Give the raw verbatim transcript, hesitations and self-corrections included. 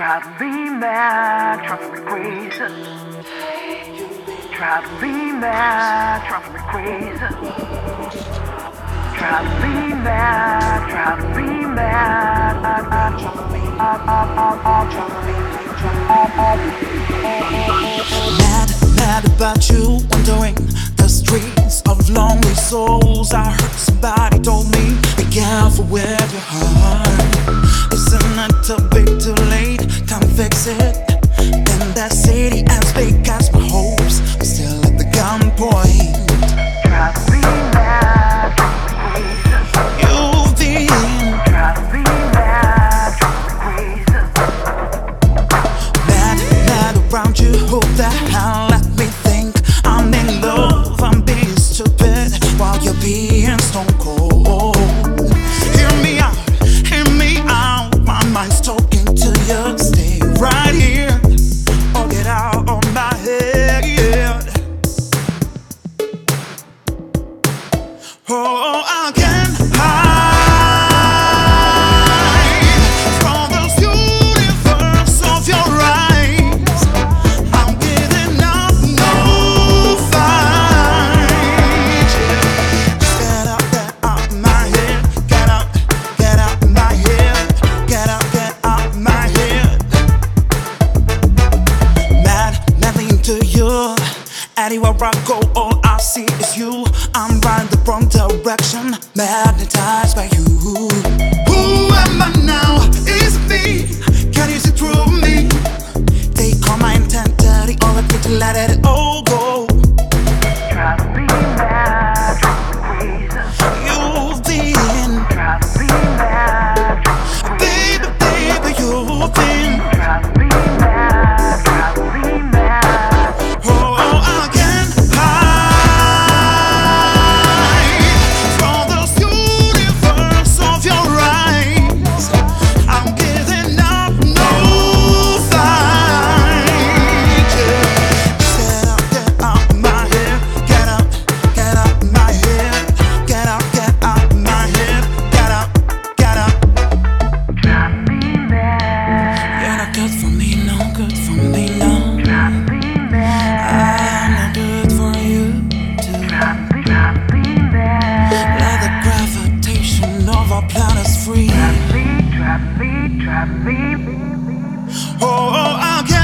Try to be mad, try to be crazy. Try to be mad, try to be crazy. Try to be mad, try to be mad. Mad, mad about you, wandering the streets of lonely souls. I heard somebody told me, be careful with your heart. Isn't it too big, too late? Come fix it. In that city as big as my hopes, I'm still at the gunpoint. Try to be mad, try to be crazy. You've been Try to be mad, try to be crazy. mad, mad around you. Who the hell let me think I'm in love? I'm being stupid while you're being stone cold. Hear me out, hear me out. My mind's talking to you. Stay right here or get out of my head. Oh, I can't hide from this universe of your eyes. I'm giving up no fight. Just get out, get out my head. Get out, get out my head. Get out, get out my head. Mad, madly into you. Anywhere I go, all I see is you. I'm running the wrong direction, magnetized by you. Who am I now? Is it me? Can you see through me? Take all my intensity, all of it to let it all go. Try to be mad, try to be crazy. You've been, Try to be mad, try to be baby, baby, you've been. Try to be mad, try to be mad. Oh, I can't hide from this universe of your eyes. I'm giving up no fight. Yeah. Get out, get out my head. Get out, get out my head. Get out, get out my head. Get out, get out. Try to be mad, You're not good for me, no good for me, no. try to be mad, I'm not good for you too. try to be, try to be mad. Let the gravitation of our planet's free. Try to be, try to be, try to be. Oh, I can't